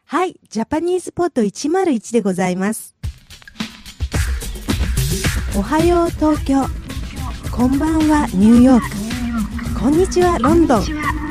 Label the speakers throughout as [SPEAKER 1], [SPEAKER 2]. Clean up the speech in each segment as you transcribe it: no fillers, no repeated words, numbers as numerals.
[SPEAKER 1] はい、ジャパニーズポッド101でございます。おはよう東京、こんばんはニューヨーク、こんにちはロンドン。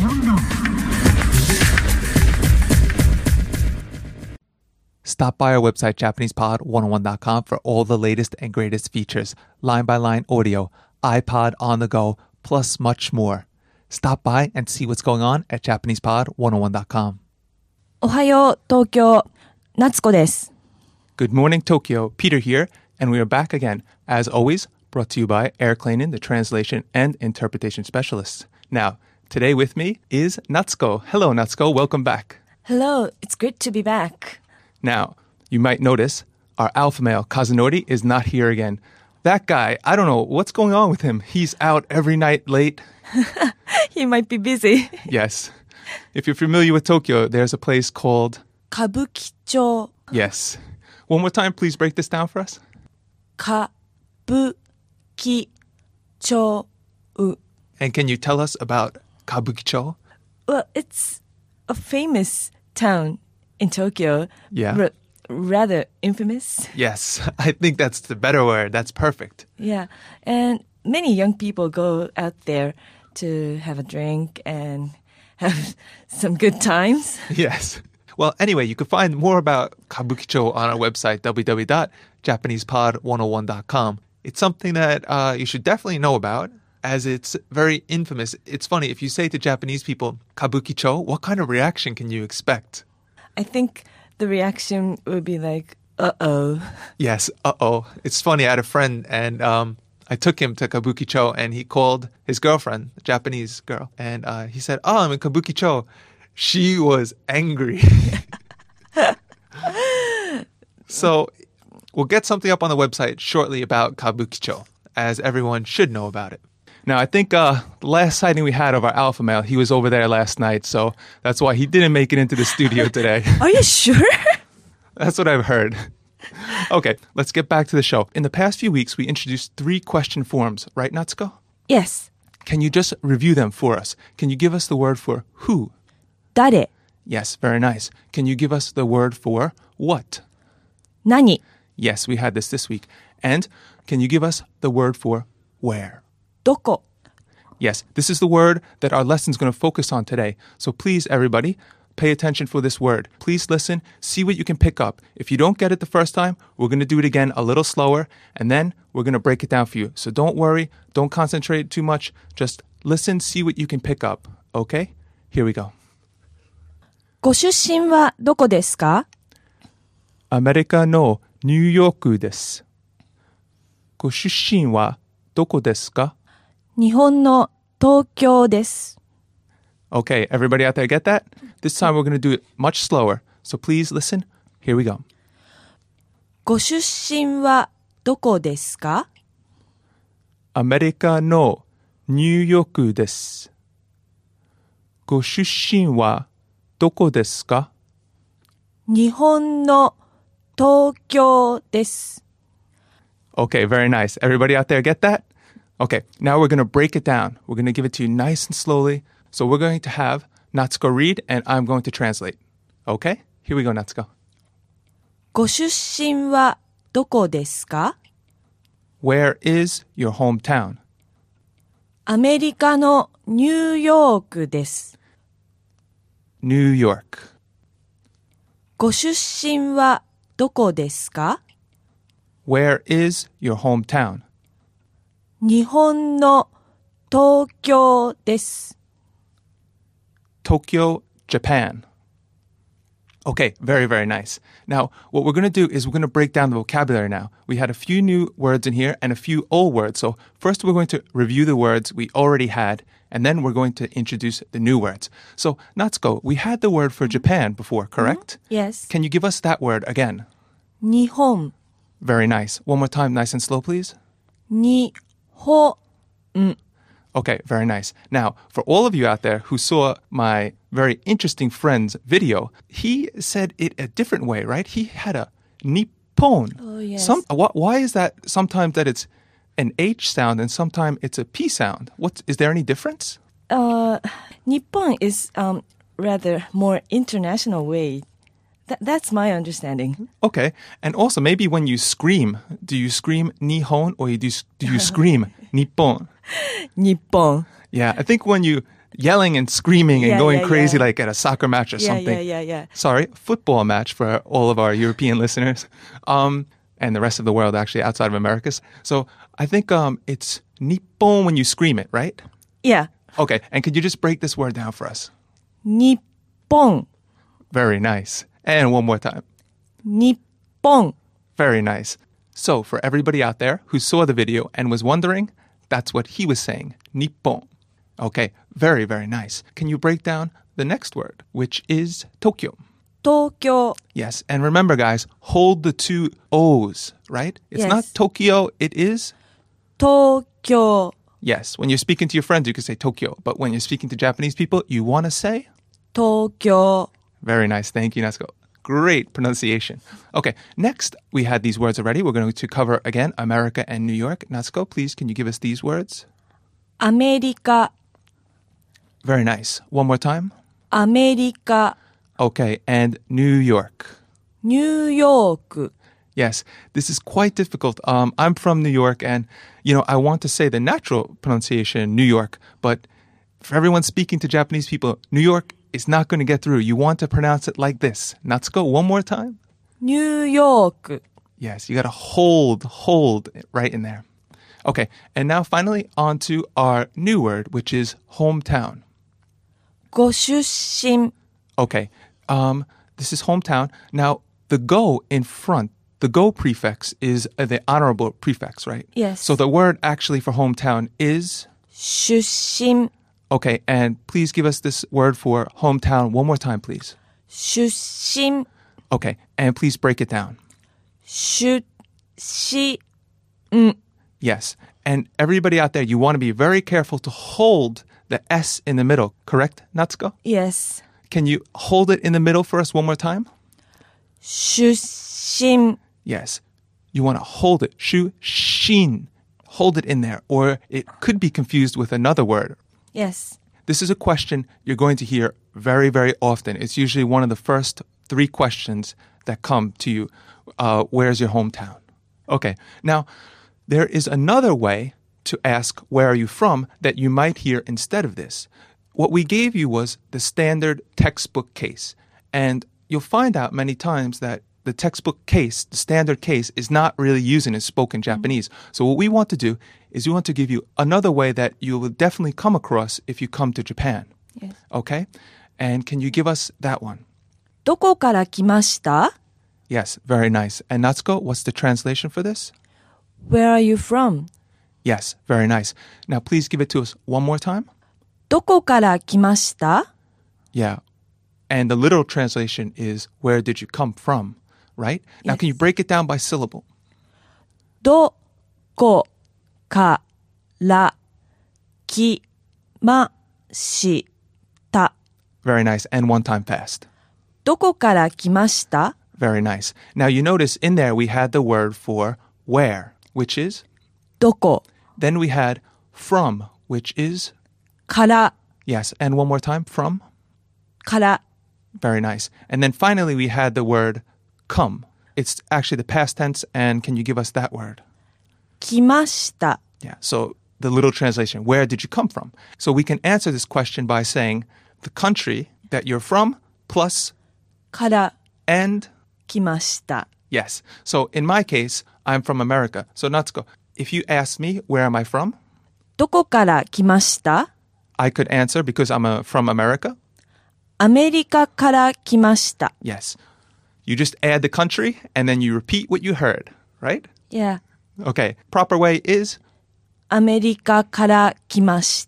[SPEAKER 2] Stop by our website, JapanesePod101.com, for all the latest and greatest features, line-by-line audio, iPod on the go, plus much more. Stop by and see what's going on at JapanesePod101.com.
[SPEAKER 3] おはよう東京、夏子です。
[SPEAKER 2] Good morning, Tokyo. Peter here, and we are back again, as always, brought to you by Eric Klainen, the translation and interpretation specialist. Now, today with me is Natsuko. Hello, Natsuko. Welcome back.
[SPEAKER 3] Hello, it's great to be back.
[SPEAKER 2] Now, you might notice our alpha male, Kazunori, is not here again. That guy, I don't know what's going on with him. He's out every night late.
[SPEAKER 3] He might be busy.
[SPEAKER 2] Yes. If you're familiar with Tokyo, there's a place called...
[SPEAKER 3] Kabukicho.
[SPEAKER 2] Yes. One more time, please break this down for us.
[SPEAKER 3] Kabukicho.
[SPEAKER 2] And can you tell us about Kabukicho?
[SPEAKER 3] Well, it's a famous town in Tokyo.
[SPEAKER 2] Yeah.
[SPEAKER 3] Rather infamous.
[SPEAKER 2] Yes, I think that's the better word. That's perfect.
[SPEAKER 3] Yeah, and many young people go out there to have a drink and have some good times.
[SPEAKER 2] Yes. Well, anyway, you can find more about Kabukicho on our website, www.japanesepod101.com. It's something that you should definitely know about, as it's very infamous. It's funny, if you say to Japanese people, Kabukicho, what kind of reaction can you expect?
[SPEAKER 3] I think the reaction would be like, uh-oh.
[SPEAKER 2] Yes, uh-oh. It's funny, I had a friend, and I took him to Kabukicho, and he called his girlfriend, a Japanese girl, and he said, oh, I'm in Kabukicho. She was angry. So we'll get something up on the website shortly about Kabukicho, as everyone should know about it. Now, I think the last sighting we had of our alpha male, he was over there last night, so that's why he didn't make it into the studio today.
[SPEAKER 3] Are you sure?
[SPEAKER 2] That's what I've heard. Okay, let's get back to the show. In the past few weeks, we introduced 3 question forms, right, Natsuko?
[SPEAKER 3] Yes.
[SPEAKER 2] Can you just review them for us? Can you give us the word for who?
[SPEAKER 3] 誰?
[SPEAKER 2] Yes, very nice. Can you give us the word for what?
[SPEAKER 3] 何?
[SPEAKER 2] Yes, we had this week. And can you give us the word for where?
[SPEAKER 3] どこ?
[SPEAKER 2] Yes, this is the word that our lesson is going to focus on today. So please, everybody, pay attention for this word. Please listen, see what you can pick up. If you don't get it the first time, we're going to do it again a little slower, and then we're going to break it down for you. So don't worry, don't concentrate too much. Just listen, see what you can pick up. Okay? Here we go.
[SPEAKER 3] ご出身はどこですか?
[SPEAKER 2] アメリカのニューヨークです。ご出身はどこですか?
[SPEAKER 3] 日本の東京です。
[SPEAKER 2] Okay, everybody out there get that? This time we're going to do it much slower. So please listen. Here we go.
[SPEAKER 3] ご出身はどこですか?
[SPEAKER 2] アメリカのニューヨークです。ご出身はどこですか?
[SPEAKER 3] 日本の東京です。
[SPEAKER 2] Okay, very nice. Everybody out there get that? Okay, now we're going to break it down. We're going to give it to you nice and slowly. So we're going to have Natsuko read, and I'm going to translate. Okay? Here we go, Natsuko.
[SPEAKER 3] ご出身はどこですか?
[SPEAKER 2] Where is your hometown?
[SPEAKER 3] アメリカのニューヨークです。
[SPEAKER 2] New York.
[SPEAKER 3] ご出身はどこですか?
[SPEAKER 2] Where is your hometown?
[SPEAKER 3] 日本の東京です。
[SPEAKER 2] Tokyo, Japan. Okay, very, very nice. Now, what we're going to do is we're going to break down the vocabulary now. We had a few new words in here and a few old words. So first we're going to review the words we already had, and then we're going to introduce the new words. So, Natsuko, we had the word for Japan before, correct?
[SPEAKER 3] Yes.
[SPEAKER 2] Can you give us that word again?
[SPEAKER 3] 日本。
[SPEAKER 2] Very nice. One more time, nice and slow, please.
[SPEAKER 3] 日本。
[SPEAKER 2] Okay, very nice. Now, for all of you out there who saw my very interesting friend's video, he said it a different way, right? He had a Nippon.
[SPEAKER 3] Oh, yes.
[SPEAKER 2] Why is that sometimes that it's an H sound and sometimes it's a P sound? Is there any difference?
[SPEAKER 3] Nippon is rather more international way That's my understanding.
[SPEAKER 2] Okay. And also, maybe when you scream, do you scream Nihon or do you scream Nippon?
[SPEAKER 3] Nippon.
[SPEAKER 2] Yeah, I think when you yelling and screaming and going crazy like at a soccer match or something.
[SPEAKER 3] Yeah.
[SPEAKER 2] Sorry, football match for all of our European listeners. And the rest of the world actually outside of Americas. So I think it's Nippon when you scream it, right?
[SPEAKER 3] Yeah.
[SPEAKER 2] Okay, and could you just break this word down for us?
[SPEAKER 3] Nippon.
[SPEAKER 2] Very nice. And one more time.
[SPEAKER 3] Nippon.
[SPEAKER 2] Very nice. So for everybody out there who saw the video and was wondering, that's what he was saying. Nippon. Okay, very, very nice. Can you break down the next word, which is Tokyo?
[SPEAKER 3] Tokyo.
[SPEAKER 2] Yes, and remember, guys, hold the two O's, right? It's
[SPEAKER 3] Yes.
[SPEAKER 2] not Tokyo, it is?
[SPEAKER 3] Tokyo.
[SPEAKER 2] Yes, when you're speaking to your friends, you can say Tokyo. But when you're speaking to Japanese people, you want to say?
[SPEAKER 3] Tokyo.
[SPEAKER 2] Very nice. Thank you, Natsuko. Great pronunciation. Okay, next, we had these words already. We're going to cover, again, America and New York. Natsuko, please, can you give us these words?
[SPEAKER 3] アメリカ。
[SPEAKER 2] Very nice. One more time.
[SPEAKER 3] アメリカ。
[SPEAKER 2] Okay, and New York.
[SPEAKER 3] ニューヨーク。
[SPEAKER 2] Yes, this is quite difficult. I'm from New York, and, I want to say the natural pronunciation, New York, but for everyone speaking to Japanese people, New York is not going to get through. You want to pronounce it like this. Natsuko, one more time.
[SPEAKER 3] ニューヨーク。
[SPEAKER 2] Yes, you got to hold it right in there. Okay, and now finally on to our new word, which is hometown.
[SPEAKER 3] ご出身。
[SPEAKER 2] Okay, this is hometown. Now, the go in front, the go prefix is the honorable prefix, right?
[SPEAKER 3] Yes.
[SPEAKER 2] So the word actually for hometown is...
[SPEAKER 3] 出身。
[SPEAKER 2] Okay, and please give us this word for hometown one more time, please.
[SPEAKER 3] 出身。
[SPEAKER 2] Okay, and please break it down.
[SPEAKER 3] 出身。
[SPEAKER 2] Yes, and everybody out there, you want to be very careful to hold the S in the middle, correct, Natsuko?
[SPEAKER 3] Yes.
[SPEAKER 2] Can you hold it in the middle for us one more time?
[SPEAKER 3] 出身。
[SPEAKER 2] Yes, you want to hold it. Shu, shin. Hold it in there, or it could be confused with another word.
[SPEAKER 3] Yes.
[SPEAKER 2] This is a question you're going to hear very, very often. It's usually one of the first 3 questions that come to you. Where's your hometown? Okay, now, there is another way to ask, where are you from, that you might hear instead of this. What we gave you was the standard textbook case. And you'll find out many times that the textbook case, the standard case, is not really using in spoken Japanese. So what we want to do is we want to give you another way that you will definitely come across if you come to Japan.
[SPEAKER 3] Yes.
[SPEAKER 2] Okay? And can you give us that one?
[SPEAKER 3] どこから来ました?
[SPEAKER 2] Yes, very nice. And Natsuko, what's the translation for this?
[SPEAKER 3] Where are you from?
[SPEAKER 2] Yes, very nice. Now please give it to us one more time.
[SPEAKER 3] どこから来ました?
[SPEAKER 2] Yeah. And the literal translation is, where did you come from? Right? Now can you
[SPEAKER 3] Yes.
[SPEAKER 2] break it down by syllable?
[SPEAKER 3] どこから来ました?
[SPEAKER 2] Very nice. And one time fast.
[SPEAKER 3] どこから来ました?
[SPEAKER 2] Very nice. Now you notice in there we had the word for where, which is?
[SPEAKER 3] どこ
[SPEAKER 2] Then we had from, which is?
[SPEAKER 3] から
[SPEAKER 2] Yes. And one more time, from?
[SPEAKER 3] から
[SPEAKER 2] Very nice. And then finally we had the word come. It's actually the past tense, and can you give us that word?
[SPEAKER 3] 来ました
[SPEAKER 2] Yeah, so the little translation, where did you come from? So we can answer this question by saying the country that you're from plus
[SPEAKER 3] から
[SPEAKER 2] and
[SPEAKER 3] 来ました
[SPEAKER 2] yes. So in my case, I'm from America. So Natsuko, if you ask me, where am I from?
[SPEAKER 3] どこから来ました?
[SPEAKER 2] I could answer because I'm from America.
[SPEAKER 3] アメリカから来ました
[SPEAKER 2] Yes. You just add the country and then you repeat what you heard, right?
[SPEAKER 3] Yeah.
[SPEAKER 2] Okay. Proper way is
[SPEAKER 3] アメリカから来ました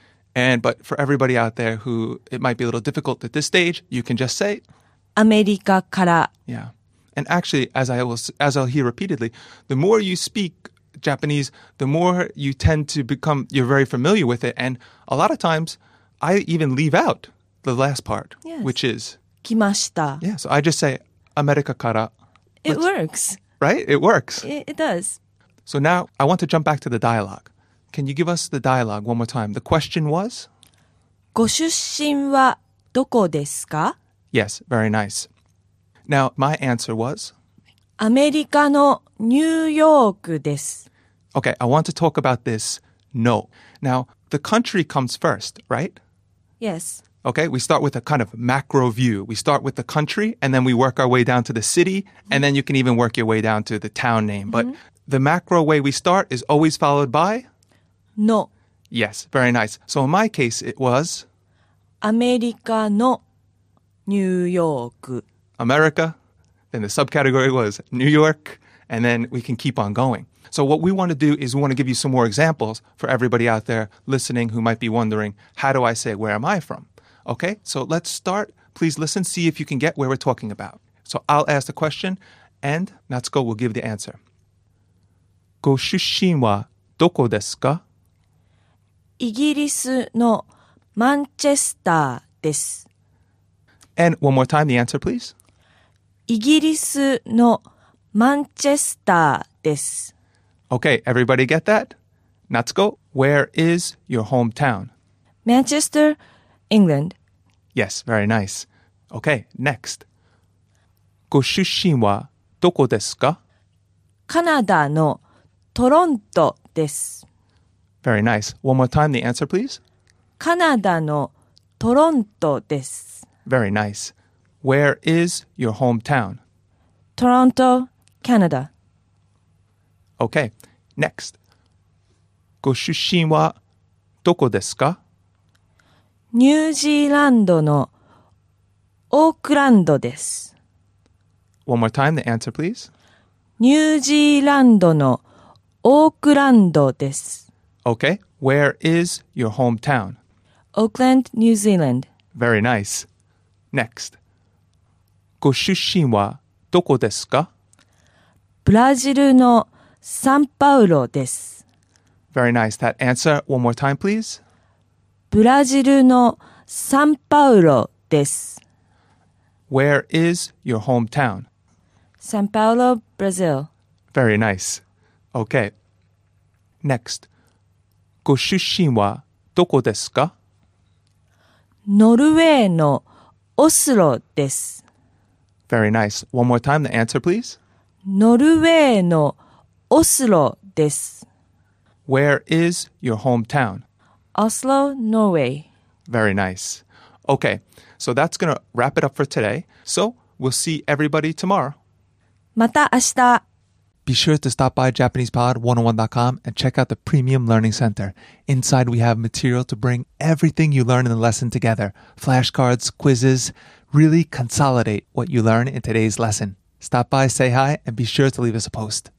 [SPEAKER 2] but for everybody out there who it might be a little difficult at this stage, you can just say
[SPEAKER 3] アメリカから
[SPEAKER 2] yeah. And actually, as I'll hear repeatedly, the more you speak Japanese, the more you tend to become, you're very familiar with it. And a lot of times, I even leave out the last part,
[SPEAKER 3] Yes.
[SPEAKER 2] which is,
[SPEAKER 3] 来ました
[SPEAKER 2] yeah, so I just say, America kara,
[SPEAKER 3] It works.
[SPEAKER 2] right? It works.
[SPEAKER 3] It does.
[SPEAKER 2] So now, I want to jump back to the dialogue. Can you give us the dialogue one more time? The question was?
[SPEAKER 3] ご出身はどこですか?
[SPEAKER 2] Yes, very nice. Now, my answer was,
[SPEAKER 3] アメリカのニューヨークです。
[SPEAKER 2] okay, I want to talk about this no. Now, the country comes first, right?
[SPEAKER 3] Yes.
[SPEAKER 2] Okay, we start with a kind of macro view. We start with the country, and then we work our way down to the city, and then you can even work your way down to the town name. But the macro way we start is always followed by?
[SPEAKER 3] の
[SPEAKER 2] Yes, very nice. So in my case, it was
[SPEAKER 3] アメリカのニューヨーク。
[SPEAKER 2] America. Then the subcategory was New York, and then we can keep on going. So what we want to do is we want to give you some more examples for everybody out there listening who might be wondering, how do I say, where am I from? Okay, so let's start. Please listen, see if you can get where we're talking about. So I'll ask the question, and Natsuko will give the answer. ご出身はどこですか?
[SPEAKER 3] イギリスのマンチェスターです。
[SPEAKER 2] And one more time, the answer, please.
[SPEAKER 3] イギリスのマンチェスターです。
[SPEAKER 2] Okay, everybody get that? Natsuko, where is your hometown?
[SPEAKER 3] Manchester, England.
[SPEAKER 2] Yes, very nice. Okay, next. ご出身はどこですか?
[SPEAKER 3] カナダのトロントです。
[SPEAKER 2] Very nice. One more time, the answer, please.
[SPEAKER 3] カナダのトロントです。
[SPEAKER 2] Very nice. Where is your hometown?
[SPEAKER 3] Toronto, Canada.
[SPEAKER 2] Okay, next. ご出身はどこですか?
[SPEAKER 3] ニュージーランドのオークランドです。
[SPEAKER 2] One more time, the answer, please.
[SPEAKER 3] ニュージーランドのオークランドです。
[SPEAKER 2] Okay, where is your hometown?
[SPEAKER 3] Auckland, New Zealand.
[SPEAKER 2] Very nice. Next. ご出身はどこですか?
[SPEAKER 3] ブラジルのサンパウロです。
[SPEAKER 2] Very nice. That answer, one more time, please.
[SPEAKER 3] ブラジルのサンパウロです。
[SPEAKER 2] Where is your hometown?
[SPEAKER 3] São Paulo, Brazil.
[SPEAKER 2] Very nice. Okay. Next. ご出身はどこですか?
[SPEAKER 3] ノルウェーのオスロです。
[SPEAKER 2] Very nice. One more time, the answer, please.
[SPEAKER 3] ノルウェーのオスロです。
[SPEAKER 2] Where is your hometown?
[SPEAKER 3] Oslo, Norway.
[SPEAKER 2] Very nice. Okay, so that's going to wrap it up for today. So we'll see everybody tomorrow.
[SPEAKER 3] また明日。
[SPEAKER 2] Be sure to stop by JapanesePod101.com and check out the Premium Learning Center. Inside, we have material to bring everything you learn in the lesson together. Flashcards, quizzes, really consolidate what you learn in today's lesson. Stop by, say hi, and be sure to leave us a post.